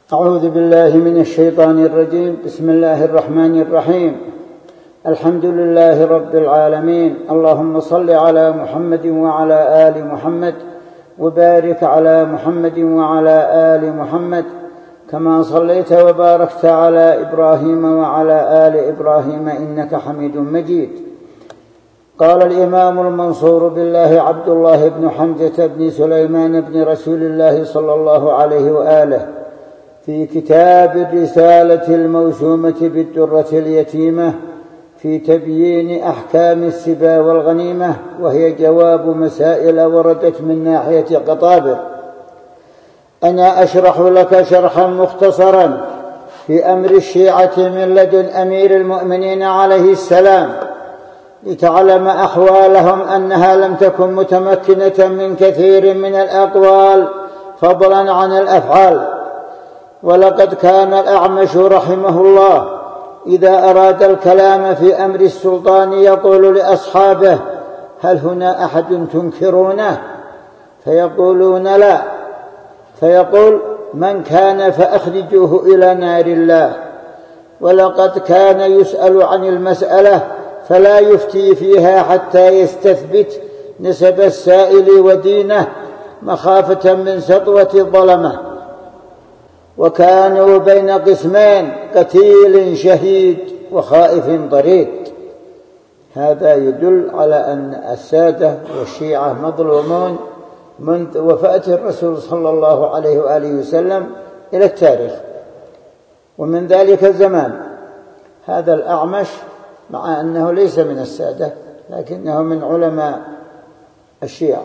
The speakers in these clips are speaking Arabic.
أعوذ بالله من الشيطان الرجيم. بسم الله الرحمن الرحيم. الحمد لله رب العالمين. اللهم صل على محمد وعلى آل محمد وبارك على محمد وعلى آل محمد كما صليت وباركت على إبراهيم وعلى آل إبراهيم إنك حميد مجيد. قال الإمام المنصور بالله عبد الله بن حمزة بن سليمان بن رسول الله صلى الله عليه وآله في كتاب الرسالة الموسومة بالدرة اليتيمة في تبيين أحكام السبا والغنيمة، وهي جواب مسائل وردت من ناحية قطابر. أنا أشرح لك شرحا مختصرا في أمر الشيعة من لدن أمير المؤمنين عليه السلام، لتعلم أحوالهم أنها لم تكن متمكنة من كثير من الأقوال فضلا عن الأفعال. ولقد كان الأعمش رحمه الله إذا أراد الكلام في أمر السلطان يقول لأصحابه: هل هنا أحد تنكرونه؟ فيقولون لا، فيقول: من كان فأخرجوه إلى نار الله. ولقد كان يسأل عن المسألة فلا يفتي فيها حتى يستثبت نسب السائل ودينه مخافة من سطوة الظلمة. وكانوا بين قسمين: قتيل شهيد وخائف ضريد. هذا يدل على أن السادة والشيعة مظلومون منذ وفاة الرسول صلى الله عليه وآله وسلم إلى التاريخ، ومن ذلك الزمان. هذا الأعمش مع أنه ليس من السادة لكنه من علماء الشيعة،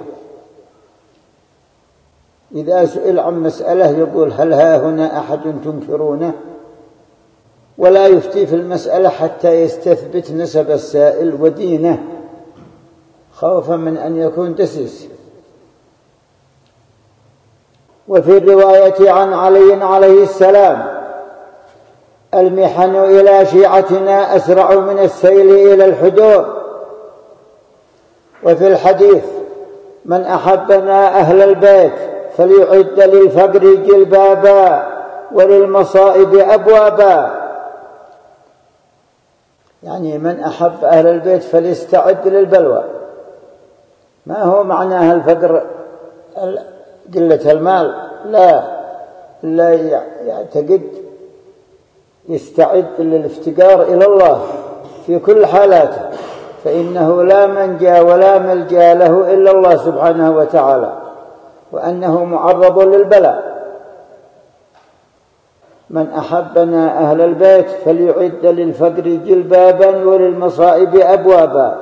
إذا سئل عن مسألة يقول: هل ها هنا أحد تنكرونه؟ ولا يفتي في المسألة حتى يستثبت نسب السائل ودينه خوفا من أن يكون دسيس. وفي الرواية عن علي عليه السلام: المحن إلى شيعتنا أسرع من السيل إلى الحدور. وفي الحديث: من أحبنا أهل البيت فليعد للفقر جلبابا وللمصائب أبوابا. يعني من أحب أهل البيت فليستعد للبلوى. ما هو معناها الفقر قلة المال، لا يعتقد، يستعد للافتقار إلى الله في كل حالاته، فإنه لا منجى ولا ملجأ له إلا الله سبحانه وتعالى، وأنه معرض للبلاء. من أحبنا أهل البيت فليعد للفقر جلبابا وللمصائب أبوابا.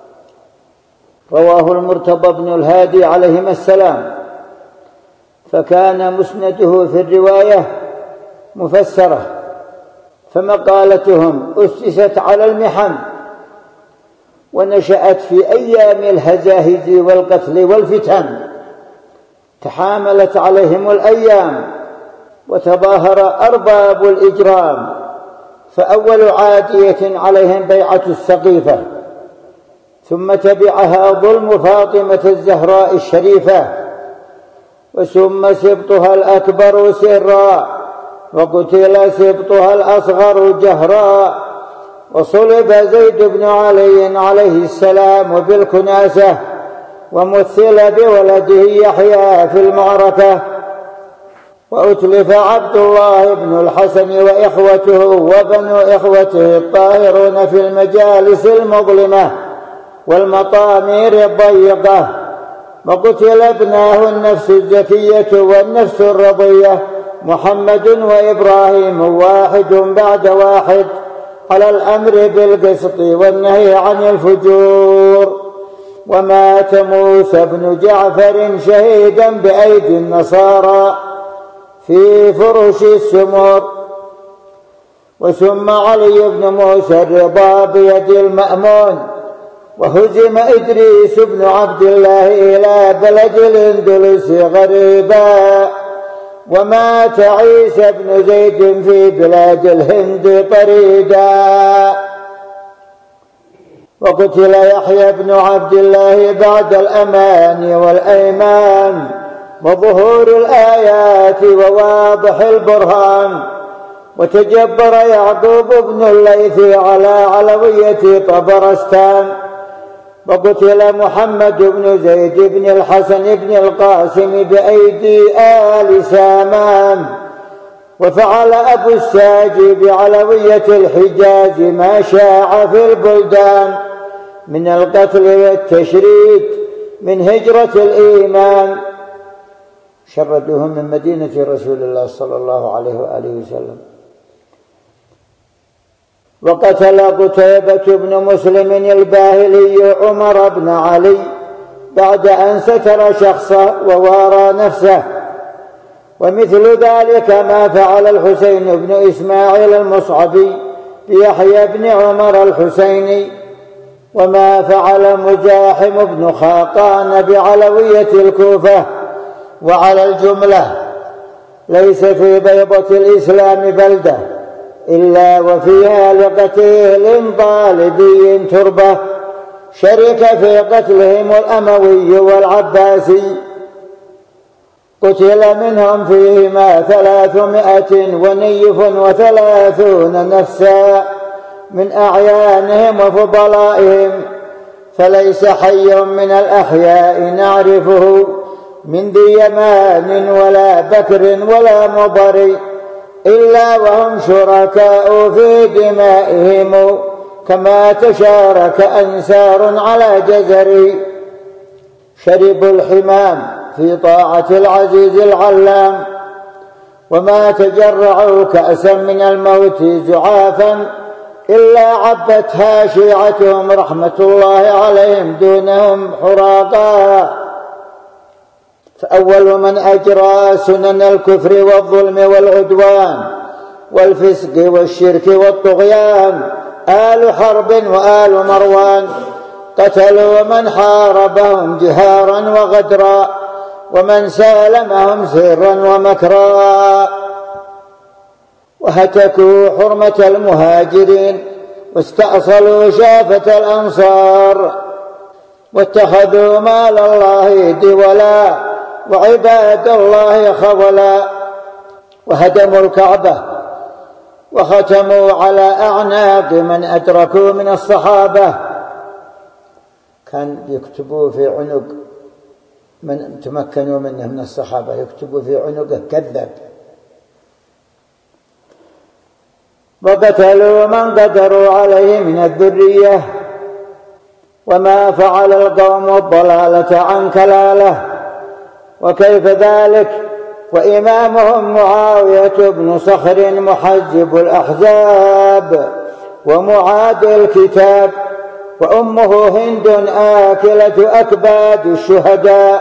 رواه المرتضى بن الهادي عليهما السلام. فكان مسنده في الرواية مفسرة، فمقالتهم أسست على المحن ونشأت في أيام الهزاهز والقتل والفتن، تحاملت عليهم الأيام وتظاهر أرباب الإجرام. فأول عادية عليهم بيعة السقيفة، ثم تبعها ظلم فاطمة الزهراء الشريفة، وثم سبطها الأكبر سرا، وقتل سبطها الأصغر جهرا، وصلب زيد بن علي عليه السلام بالكناسة، ومثل بولده يحيى في المعركة، وأتلف عبد الله بن الحسن وإخوته وبنو إخوته الطاهرون في المجالس المظلمة والمطامير الضيقة، وقتل ابناه النفس الزكية والنفس الرضية محمد وإبراهيم واحد بعد واحد على الأمر بالقسط والنهي عن الفجور. ومات موسى بن جعفر شهيدا بأيدي النصارى في فرش السمور. وثم علي بن موسى الرضا بيد المأمون. وهزم إدريس بن عبد الله إلى بلد الأندلس غريبا. ومات عيسى بن زيد في بلاد الهند طريدا. وقتل يحيى بن عبد الله بعد الأمان والأيمان وظهور الآيات وواضح البرهان. وتجبر يعقوب بن الليث على علوية طبرستان. وقتل محمد بن زيد بن الحسن بن القاسم بأيدي آل سامان. وفعل أبو الساجي بعلوية الحجاز ما شاع في البلدان من القتل والتشريد من هجرة الإيمان. شردوهم من مدينة رسول الله صلى الله عليه وآله وسلم. وقتل قتيبة بن مسلم الباهلي عمر بن علي بعد أن ستر شخصه ووارى نفسه. ومثل ذلك ما فعل الحسين بن إسماعيل المصعبي بيحيى بن عمر الحسيني، وما فعل مزاحم بن خاقان بعلوية الكوفة. وعلى الجملة ليس في بيضة الإسلام بلدة إلا وفيها لقتيل طالبي تربة شرك في قتلهم الأموي والعباسي. قتل منهم فيهما 330 نفسا من أعيانهم وفضلائهم، فليس حي من الأحياء نعرفه من ذي يمان ولا بكر ولا مضر إلا وهم شركاء في دمائهم كما تشارك أنسار على جزر. شربوا الحمام في طاعة العزيز العلام، وما تجرعوا كأسا من الموت زعافا إلا عبتها شيعتهم رحمة الله عليهم دونهم حراقا. فأول من أجرى سنن الكفر والظلم والعدوان والفسق والشرك والطغيان آل حرب وآل مروان. قتلوا من حاربهم جهارا وغدرا ومن سالمهم سرا ومكرا. وهتكوا حرمة المهاجرين واستأصلوا شافة الأنصار، واتخذوا مال الله دولا وعباد الله خولا. وهدموا الكعبة وختموا على أعناق من أدركوا من الصحابة. كان يكتبوا في عنق من تمكنوا منه من الصحابة، يكتبوا في عنقه كذب. وقتلوا من قدروا عليه من الذرية، وما فعل القوم الضلالة عن كلاله. وكيف ذلك وإمامهم معاوية بن صخر محجب الأحزاب ومعاد الكتاب، وأمه هند آكلة أكباد الشهداء.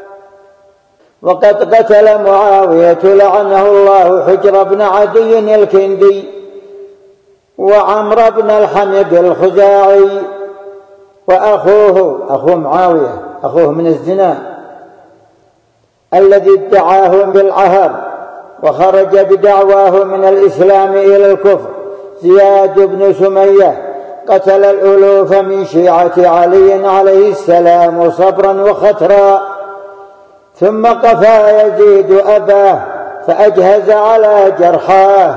وقد قتل معاوية لعنه الله حجر بن عدي الكندي وعمر بن الحمد الخزاعي، وأخوه أخو معاوية أخوه من الزنا الذي ادعاه بالعهر وخرج بدعواه من الإسلام إلى الكفر زياد بن سمية. قتل الألوف من شيعة علي عليه السلام صبرا وخترا، ثم قفى يزيد أباه فأجهز على جرحاه.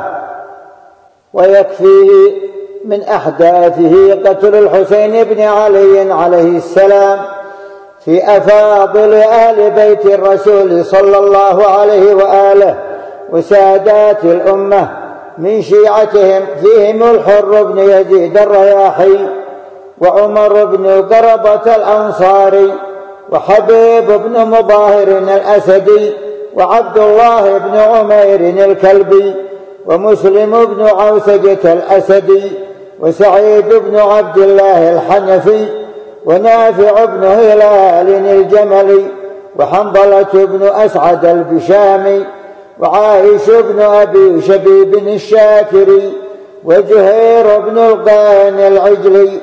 ويكفيه من أحداثه قتل الحسين بن علي عليه السلام في أفاضل آل بيت الرسول صلى الله عليه وآله وسادات الأمة من شيعتهم، فيهم الحر بن يزيد الرياحي وعمر بن قربة الأنصاري وحبيب بن مظاهر الأسدي وعبد الله بن عمير الكلبي ومسلم بن عوسجة الأسدي وسعيد بن عبد الله الحنفي ونافع بن هلال الجملي وحنظلة بن أسعد البشامي وعائش بن أبي شبيب الشاكري وجهير بن القين العجلي.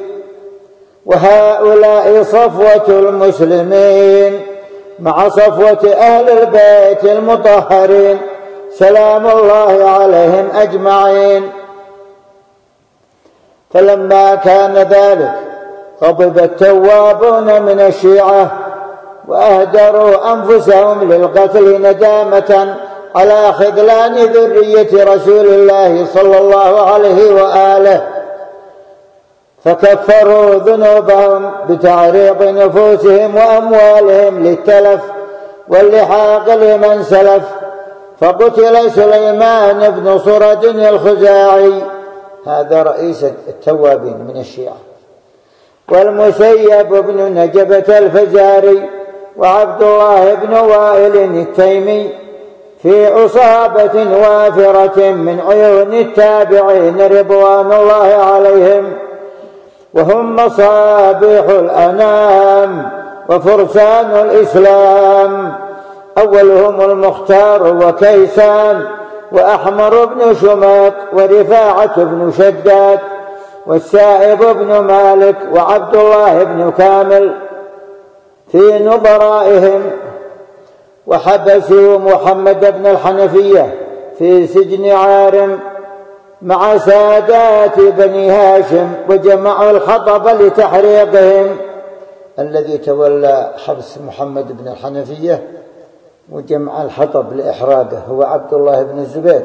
وهؤلاء صفوة المسلمين مع صفوة أهل البيت المطهرين سلام الله عليهم أجمعين. فلما كان ذلك غضب التوابون من الشيعة وأهدروا أنفسهم للقتل ندامة على خذلان ذرية رسول الله صلى الله عليه وآله، فكفروا ذنوبهم بتعريض نفوسهم وأموالهم للتلف واللحاق لمن سلف. فقتل سليمان بن صرد الخزاعي، هذا رئيس التوابين من الشيعة، والمسيب بن نجبة الفزاري، وعبد الله بن وائل التيمي، في عصابة وافرة من عيون التابعين رضوان الله عليهم، وهم مصابيح الأنام وفرسان الإسلام. أولهم المختار وكيسان وأحمر بن شماط ورفاعة بن شداد والسائب بن مالك وعبد الله بن كامل في نظرائهم. وحبسوا محمد بن الحنفية في سجن عارم مع سادات بني هاشم، وجمعوا الحطب لتحريقهم. الذي تولى حبس محمد بن الحنفية وجمع الحطب لإحراقه هو عبد الله بن الزبير.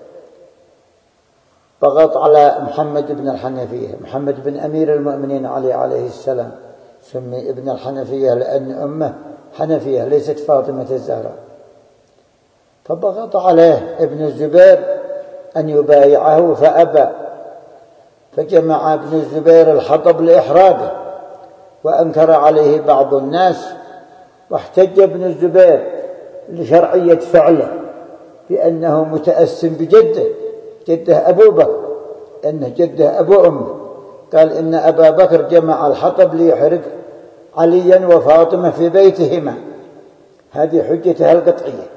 ضغط على محمد بن الحنفية، محمد بن أمير المؤمنين علي عليه السلام، سمي ابن الحنفية لأن أمه حنفية ليست فاطمة الزهراء. فضغط عليه ابن الزبير أن يبايعه فأبى، فجمع ابن الزبير الحطب لإحراقه، وأنكر عليه بعض الناس، واحتج ابن الزبير لشرعية فعله بأنه متأسم بجده، جده أبو بكر، إنه جده أبو أمه. قال إن أبا بكر جمع الحطب ليحرق عليا وفاطمة في بيتهما، هذه حجتها القطعية.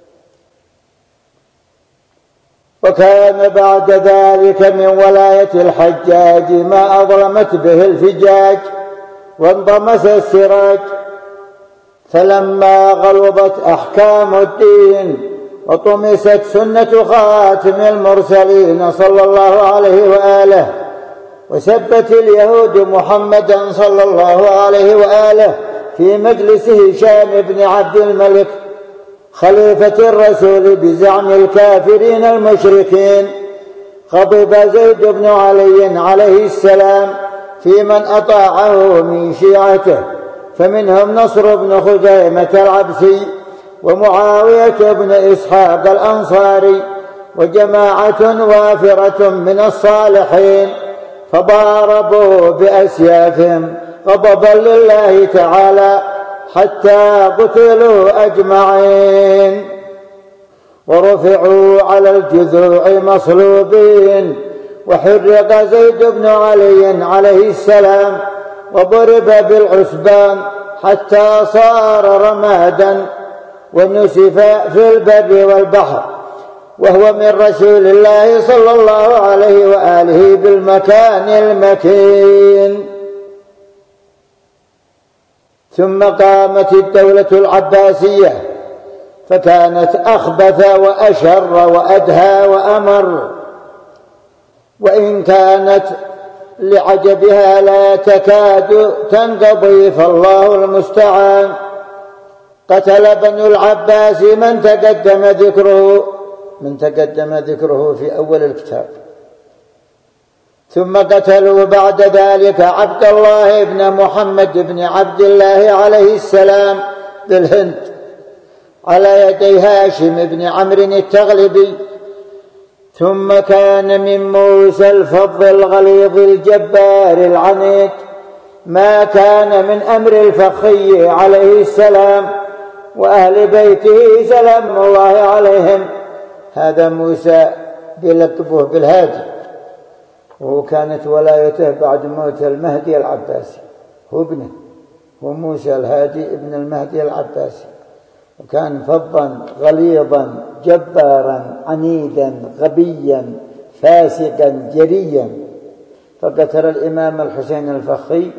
وكان بعد ذلك من ولاية الحجاج ما أظلمت به الفجاج وانضمس السراج، فلما غلظت أحكام الدين وطمست سنة خاتم المرسلين صلى الله عليه وآله، وسبت اليهود محمدا صلى الله عليه وآله في مجلس هشام بن عبد الملك خليفة الرسول بزعم الكافرين المشركين، غضب زيد بن علي عليه السلام في من أطاعه من شيعته، فمنهم نصر بن خزيمة العبسي ومعاوية بن إسحاق الأنصاري وجماعة وافرة من الصالحين، فضاربوا بأسيافهم غضبا لله تعالى حتى قتلوا أجمعين، ورفعوا على الجذوع مصلوبين، وحرق زيد بن علي عليه السلام وضرب بالعسبان حتى صار رمادا، ونسف في البر والبحر، وهو من رسول الله صلى الله عليه وآله بالمكان المكين. ثم قامت الدولة العباسية، فكانت أخبث وأشر وأدهى وأمر، وإن كانت لعجبها لا تكاد تنقضي، فالله المستعان. قتل بنو العباس من تقدم ذكره في أول الكتاب، ثم قتلوا بعد ذلك عبد الله بن محمد بن عبد الله عليه السلام بالهند على يدي هاشم بن عمرو التغلبي. ثم كان من موسى الفظ الغليظ الجبار العنيد ما كان من أمر الفخي عليه السلام وأهل بيته سلام الله عليهم. هذا موسى بلقبه بالهادي، وكانت ولايته بعد موت المهدي العباسي، هو ابنه، هو موسى الهادي ابن المهدي العباسي، وكان فظا غليظا جبارا عنيدا غبيا فاسقا جريا. فقتل الإمام الحسين الفخي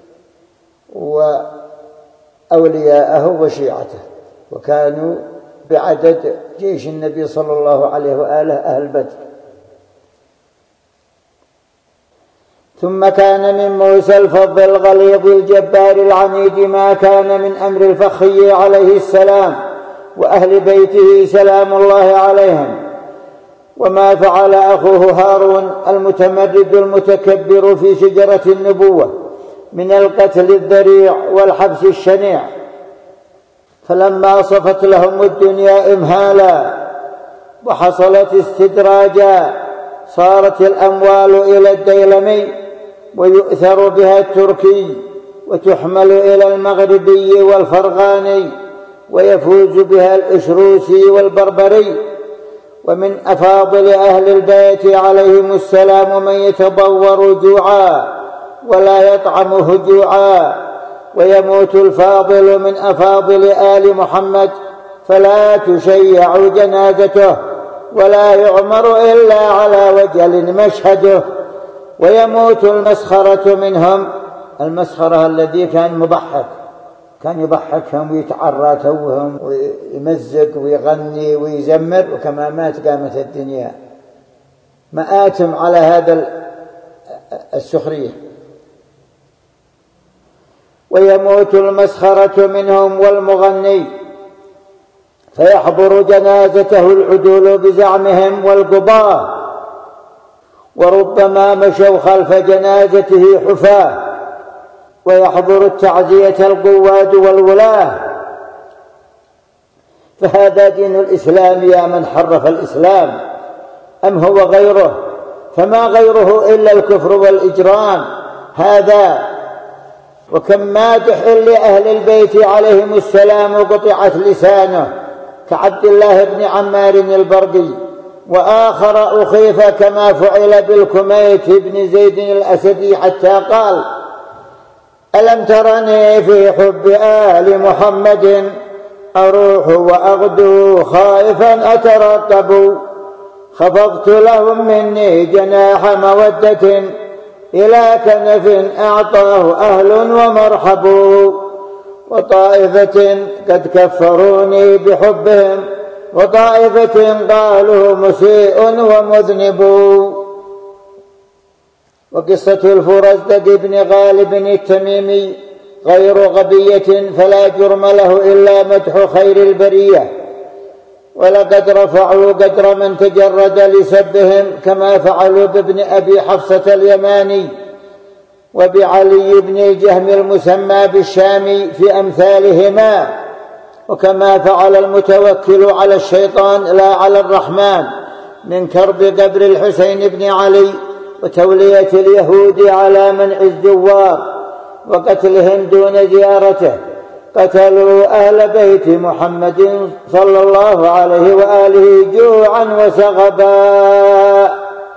وأولياءه وشيعته، وكانوا بعدد جيش النبي صلى الله عليه وآله أهل بدر. ثم كان من موسى الفظ الغليظ الجبار العنيد ما كان من أمر الفخي عليه السلام وأهل بيته سلام الله عليهم، وما فعل أخوه هارون المتمرد المتكبر في شجرة النبوة من القتل الذريع والحبس الشنيع. فلما صفت لهم الدنيا إمهالا وحصلت استدراجا صارت الأموال إلى الديلمي ويؤثر بها التركي، وتحمل إلى المغربي والفرغاني، ويفوز بها الإشروسي والبربري. ومن أفاضل أهل البيت عليهم السلام من يتضور جوعا ولا يطعمه جوعا، ويموت الفاضل من أفاضل آل محمد فلا تشيع جنازته ولا يعمر إلا على وجل مشهده، ويموت المسخرة منهم. المسخرة الذي كان مضحك، كان يضحكهم ويتعرى توهم ويمزق ويغني ويزمر، وكما مات قامت الدنيا. مآتم على هذا السخرية. ويموت المسخرة منهم والمغني فيحضر جنازته العدول بزعمهم والقضاة، وربما مشوا خلف جنازته حفاة، ويحضر التعزية القواد والولاة. فهذا دين الإسلام يا من حرف الإسلام، أم هو غيره؟ فما غيره إلا الكفر والإجرام هذا. وكم مادح لأهل البيت عليهم السلام قطعت لسانه كعبد الله بن عمار البرقي، وآخر أخيف كما فعل بالكميت بن زيد الأسدي حتى قال: ألم ترني في حب آل محمد أروح وأغدو خائفا أترقب، خفضت لهم مني جناح مودة إلى كنف أعطاه أهل ومرحب، وطائفة قد كفروني بحبهم وطائفة قالوا مسيء ومذنب. وقصة الفرزدق بن غالب التميمي غير غبية فلا جرم له إلا مدح خير البرية، ولقد رفعوا قدر من تجرد لسبهم كما فعلوا بابن أبي حفصة اليماني وبعلي بن الجهم المسمى بالشامي في أمثالهما، وكما فعل المتوكل على الشيطان لا على الرحمن من كرب قبر الحسين بن علي وتولية اليهود على منع الزوار وقتلهم دون زيارته. قتلوا أهل بيت محمد صلى الله عليه وآله جوعا وسغبا،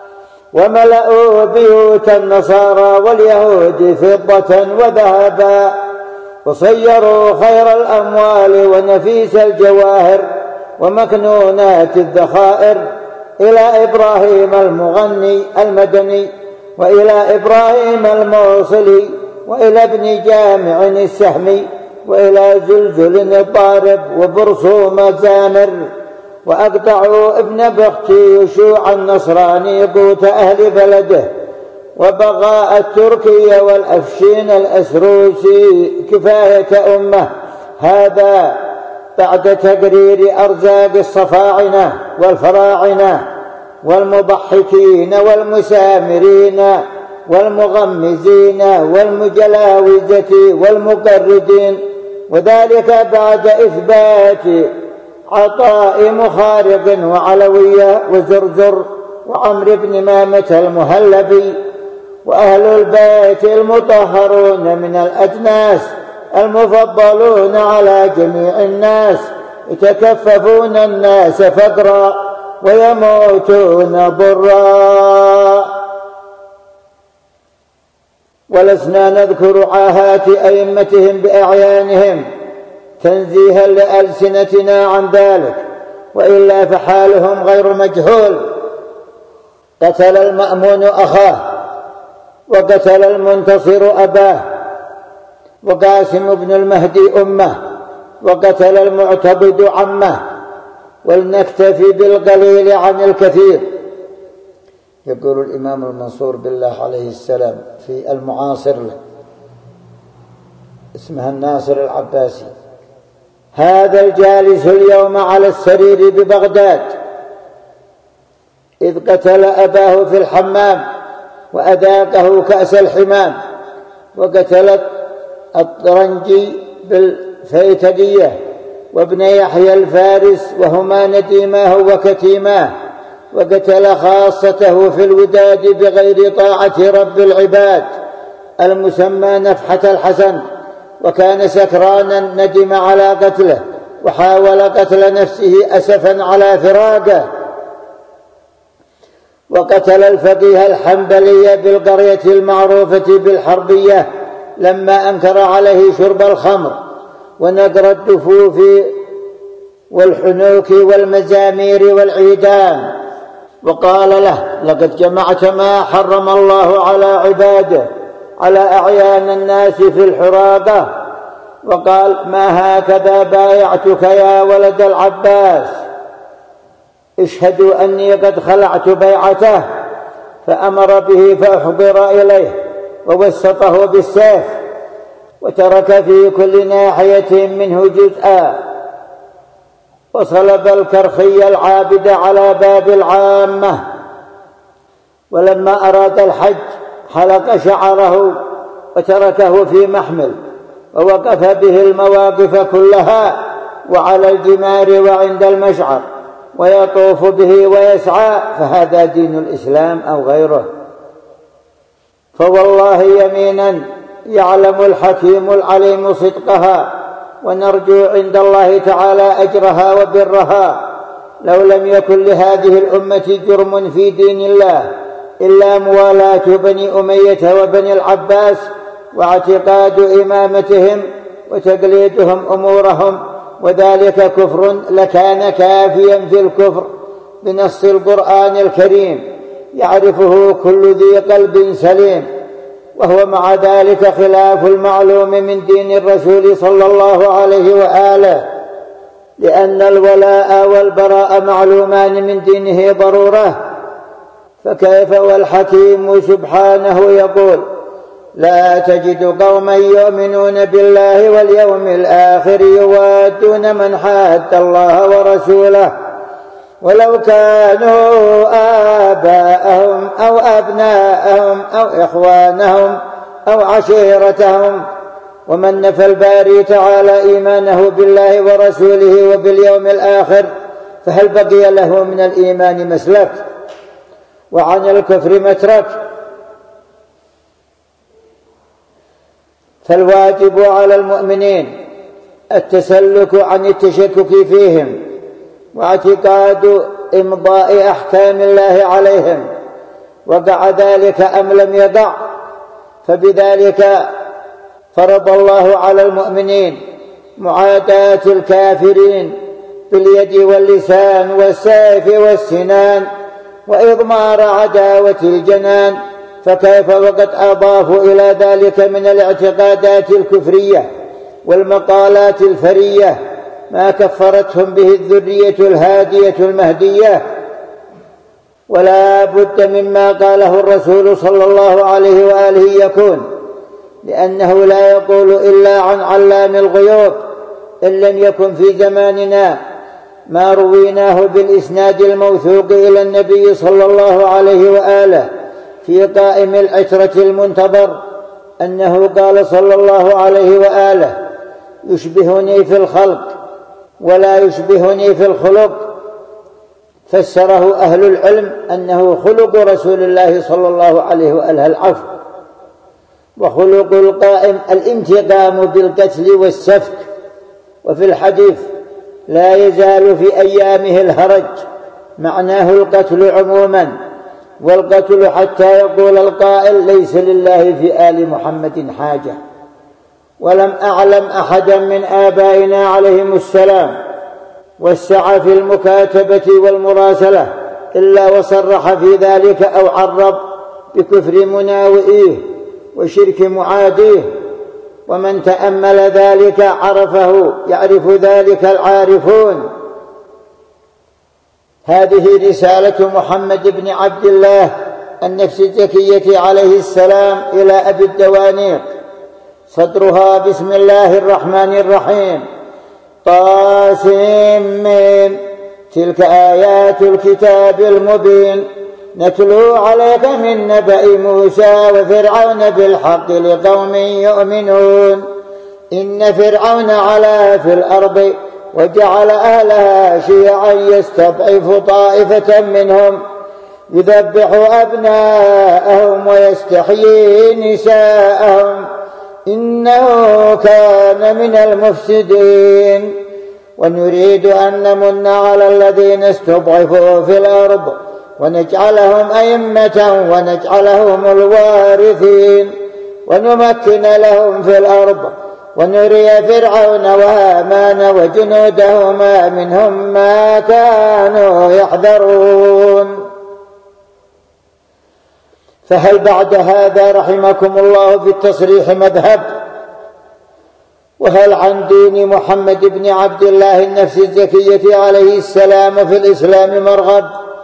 وملأوا بيوت النصارى واليهود فضة وذهبا، وصيروا خير الأموال ونفيس الجواهر ومكنونات الذخائر إلى إبراهيم المغني المدني، وإلى إبراهيم الموصلي، وإلى ابن جامع السهمي، وإلى زلزل الضارب وبرصوم زامر، وأقطعوا ابن بختي يشوع النصراني قوت أهل بلده، وبغاء التركي والأفشين الأسروسي كفاية أمه. هذا بعد تقرير أرزاق الصفاعنة والفراعنة والمضحكين والمسامرين والمغمزين والمجلاوزة والمقردين، وذلك بعد إثبات عطاء مخارق وعلوية وزرزر وعمر بن مامة المهلبي، وأهل البيت المطهرون من الأجناس المفضلون على جميع الناس يتكففون الناس فقرا ويموتون ضرا. ولسنا نذكر عاهات أئمتهم بأعيانهم تنزيها لألسنتنا عن ذلك، وإلا فحالهم غير مجهول. قتل المأمون أخاه، وقتل المنتصر أباه، وقاسم بن المهدي أمه، وقتل المعتبد عمه. ولنكتفي بالقليل عن الكثير. يقول الإمام المنصور بالله عليه السلام في المعاصر له، اسمها الناصر العباسي: هذا الجالس اليوم على السرير ببغداد إذ قتل أباه في الحمام وأذاقه كأس الحمام، وقتل الطرنجي بالفيتقية وابن يحيى الفارس وهما نديماه وكتيماه، وقتل خاصته في الوداد بغير طاعة رب العباد المسمى نفحة الحسن، وكان سكرانا ندم على قتله وحاول قتل نفسه أسفا على فراقه. وقتل الفقيه الحنبلي بالقرية المعروفة بالحربية لما أنكر عليه شرب الخمر ونقر الدفوف والحنوك والمزامير والعيدان، وقال له: لقد جمعت ما حرم الله على عباده على أعيان الناس في الحراقة. وقال: ما هكذا بايعتك يا ولد العباس، اشهدوا أني قد خلعت بيعته. فأمر به فأحضر إليه ووسطه بالسيف، وترك في كل ناحية منه جزءا، وصلب الكرخي العابد على باب العامة. ولما أراد الحج حلق شعره وتركه في محمل، ووقف به المواقف كلها وعلى الجمار وعند المشعر، ويطوف به ويسعى، فهذا دين الإسلام أو غيره؟ فوالله يمينا يعلم الحكيم العليم صدقها، ونرجو عند الله تعالى أجرها وبرها، لو لم يكن لهذه الأمة جرم في دين الله إلا موالاة بني أمية وبني العباس واعتقاد إمامتهم وتقليدهم أمورهم، وذلك كفر لكان كافيا في الكفر بنص القرآن الكريم يعرفه كل ذي قلب سليم، وهو مع ذلك خلاف المعلوم من دين الرسول صلى الله عليه وآله، لأن الولاء والبراء معلومان من دينه ضرورة. فكيف والحكيم سبحانه يقول: لا تجد قوما يؤمنون بالله واليوم الآخر يوادون من حاد الله ورسوله ولو كانوا آباءهم أو أبناءهم أو إخوانهم أو عشيرتهم. ومن نفى الباري تعالى إيمانه بالله ورسوله وباليوم الآخر فهل بقي له من الإيمان مسلك وعن الكفر مترك؟ فالواجب على المؤمنين التسلك عن التشكك فيهم واعتقاد إمضاء أحكام الله عليهم، وقع ذلك أم لم يقع، فبذلك فرض الله على المؤمنين معاداة الكافرين باليد واللسان والسيف والسنان وإضمار عداوة الجنان. فكيف وقد أضافوا إلى ذلك من الاعتقادات الكفرية والمقالات الفرية ما كفرتهم به الذرية الهادية المهدية. ولا بد مما قاله الرسول صلى الله عليه وآله يكون، لأنه لا يقول إلا عن علام الغيوب، إن لم يكن في زماننا ما رويناه بالإسناد الموثوق إلى النبي صلى الله عليه وآله في قائم العترة المنتظر أنه قال صلى الله عليه وآله: يشبهني في الخلق ولا يشبهني في الخلق. فسره أهل العلم أنه خلق رسول الله صلى الله عليه وآله العفو، وخلق القائم الانتقام بالقتل والسفك. وفي الحديث: لا يزال في أيامه الهرج، معناه القتل عموما، والقتل حتى يقول القائل: ليس لله في آل محمد حاجة. ولم أعلم أحدا من آبائنا عليهم السلام وسع في المكاتبة والمراسلة إلا وصرح في ذلك أو عرب بكفر مناوئيه وشرك معاديه. ومن تأمل ذلك عرفه، يعرف ذلك العارفون. هذه رسالة محمد بن عبد الله النفس الزكية عليه السلام إلى أبي الدوانيق، صدرها بسم الله الرحمن الرحيم. طاسم. تلك آيات الكتاب المبين نتلو عليك من نبأ موسى وفرعون بالحق لقوم يؤمنون. إن فرعون علا في الأرض وجعل أهلها شيعا يستضعف طائفة منهم يذبح أبناءهم ويستحيي نساءهم إنه كان من المفسدين. ونريد أن نمن على الذين استضعفوا في الأرض ونجعلهم أئمة ونجعلهم الوارثين ونمكن لهم في الأرض ونري فرعون وهامان وجنودهما منهم ما كانوا يحذرون. فهل بعد هذا رحمكم الله في التصريح مذهب؟ وهل عن دين محمد بن عبد الله النفس الزكية عليه السلام في الإسلام مرغب؟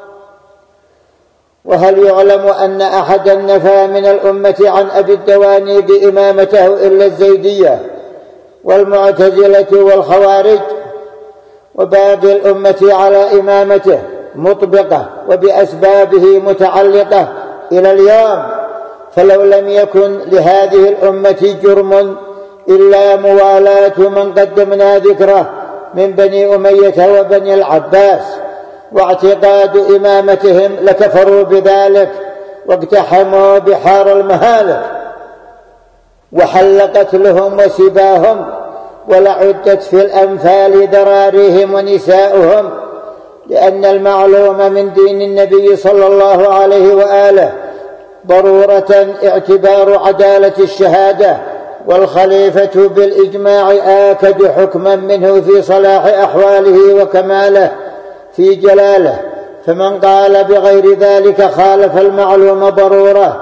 وهل يعلم أن أحدا نفى من الأمة عن أبي الدوانيق إمامته إلا الزيدية والمعتزلة والخوارج، وباقي الأمة على إمامته مطبقة وبأسبابه متعلقة إلى اليوم. فلو لم يكن لهذه الأمة جرم إلا موالاة من قدمنا ذكره من بني أمية وبني العباس واعتقاد إمامتهم لكفروا بذلك واقتحموا بحار المهالك وحل قتلهم وسباهم ولعدت في الأنفال ذراريهم ونساؤهم، لأن المعلوم من دين النبي صلى الله عليه وآله ضرورة اعتبار عدالة الشهادة، والخليفة بالإجماع آكد حكما منه في صلاح أحواله وكماله في جلاله، فمن قال بغير ذلك خالف المعلوم ضرورة.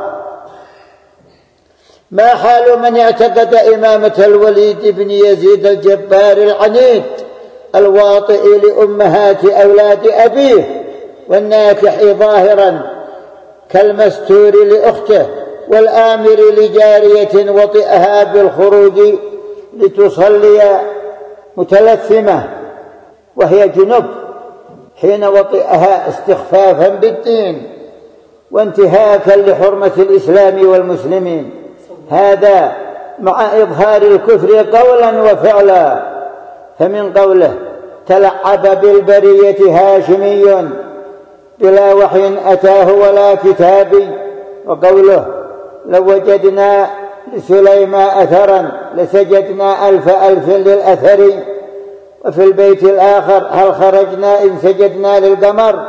ما حال من اعتقد إمامة الوليد بن يزيد الجبار العنيد الواطئ لأمهات أولاد أبيه والناكح ظاهرا كالمستور لأخته والآمر لجارية وطئها بالخروج لتصلي متلثمة وهي جنب حين وطئها استخفافا بالدين وانتهاكا لحرمة الإسلام والمسلمين، هذا مع إظهار الكفر قولا وفعلا. فمن قوله تلعب بالبرية هاشمي بلا وحي أتاه ولا كتاب، وقوله لو وجدنا لسليمان أثرا لسجدنا ألف ألف للأثر. وفي البيت الآخر هل خرجنا إن سجدنا للقمر.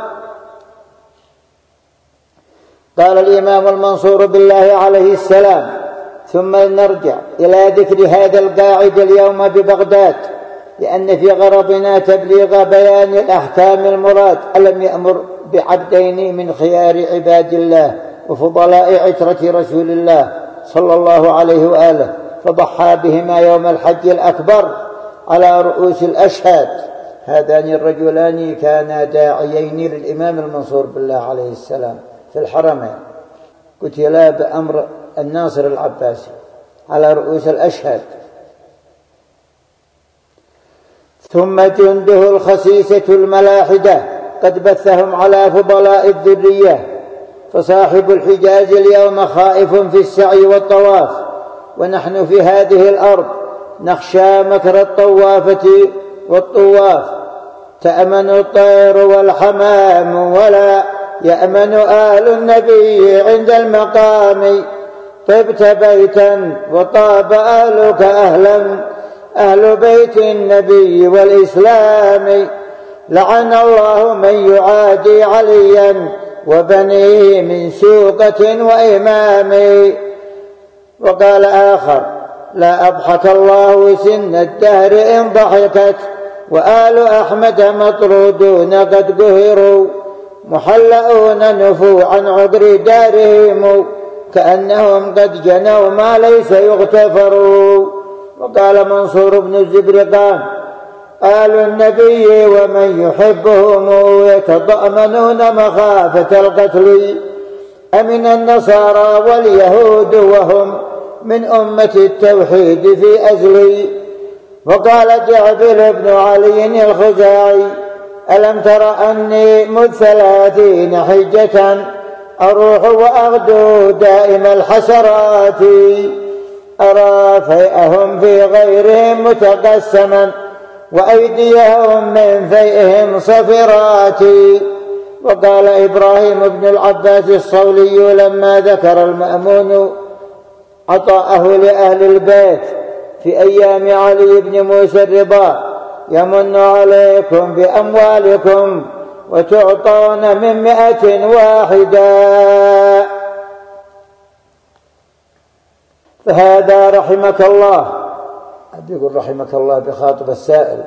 قال الإمام المنصور بالله عليه السلام: ثم نرجع إلى ذكر هذا القاعد اليوم ببغداد، لأن في غرضنا تبليغ بيان الأحكام المراد. ألم يأمر بعبدين من خيار عباد الله وفضلاء عترة رسول الله صلى الله عليه وآله، فضحى بهما يوم الحج الأكبر على رؤوس الأشهاد. هذان الرجلان كانا داعيين للإمام المنصور بالله عليه السلام في الحرمين، قتلا بأمر الناصر العباسي على رؤوس الأشهاد. ثم جنده الخسيسة الملاحدة قد بثهم على فضلاء الذرية، فصاحب الحجاز اليوم خائف في السعي والطواف، ونحن في هذه الأرض نخشى مكر الطوافة والطواف. تأمن الطير والحمام ولا يأمن آل النبي عند المقام. طبت بيتا وطاب أهلك أهلا، أهل بيت النبي والإسلام. لعن الله من يعادي عليا وبنيه من سوقة وإمام. وقال آخر: لا أضحك الله سن الدهر إن ضحكت، وآل أحمد مطرودون قد قهروا، محلؤون نفوا عن عذر دارهم، كأنهم قد جنوا ما ليس يغتفر. وقال منصور بن الزبرقان: آل النبي ومن يحبهم يتضامنون مخافة القتل، أمن النصارى واليهود وهم من أمة التوحيد في أزلي. وقال جعبل بن علي الخزاعي: ألم تر أني مذ 30 حجة أروح وأغدو دائم الحسرات، أرى فيئهم في غيرهم متقسما وأيديهم من فيئهم صفرات. وقال إبراهيم بن العباس الصولي لما ذكر المأمون عطاءه لأهل البيت في أيام علي بن موسى الرضا: يمن عليكم بأموالكم وتعطون من 101. فهذا رحمك الله، يقول رحمك الله بخاطب السائل.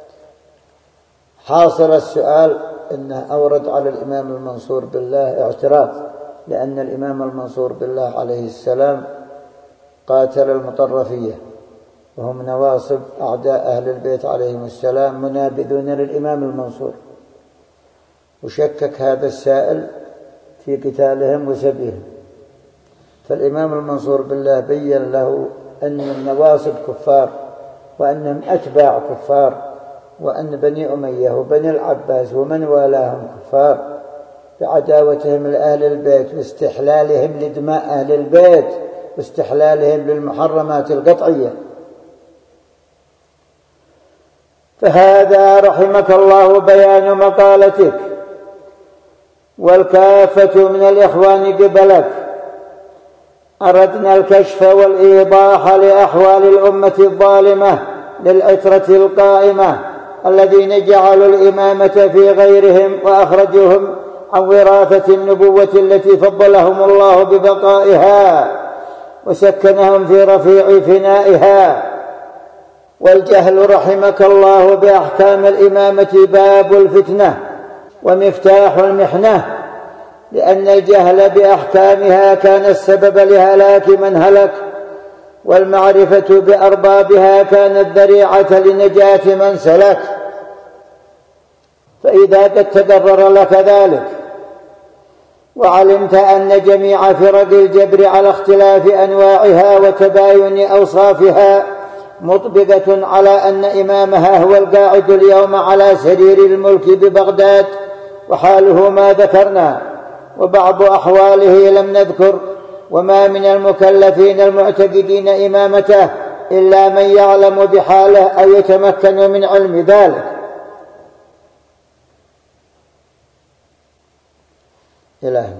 حاصل السؤال إنه أورد على الإمام المنصور بالله اعتراض، لأن الإمام المنصور بالله عليه السلام قاتل المطرفية، وهم نواصب أعداء أهل البيت عليهم السلام منابذون للإمام المنصور، وشكك هذا السائل في قتالهم وسبيهم. فالإمام المنصور بالله بين له أن النواصب كفار، وأنهم أتباع كفار، وأن بني أمية وبني العباس ومن والاهم كفار بعداوتهم لأهل البيت واستحلالهم لدماء أهل البيت واستحلالهم للمحرمات القطعية. فهذا رحمك الله بيان مقالتك، والكافة من الإخوان قبلك أردنا الكشف والإيضاح لأحوال الأمة الظالمة للعترة القائمة الذين جعلوا الإمامة في غيرهم وأخرجوهم عن وراثة النبوة التي فضلهم الله ببقائها وسكنهم في رفيع فنائها. والجهل رحمك الله بأحكام الإمامة باب الفتنة ومفتاح المحنة، لأن الجهل بأحكامها كان السبب لهلاك من هلك، والمعرفة بأربابها كانت ذريعة لنجاة من سلك. فإذا قد تقرر لك ذلك وعلمت أن جميع فرق الجبر على اختلاف أنواعها وتباين أوصافها مطبقة على أن إمامها هو القاعد اليوم على سرير الملك ببغداد، وحاله ما ذكرنا، وبعض أحواله لم نذكر، وما من المكلفين المعتقدين إمامته إلا من يعلم بحاله أو يتمكن من علم ذلك. إلهي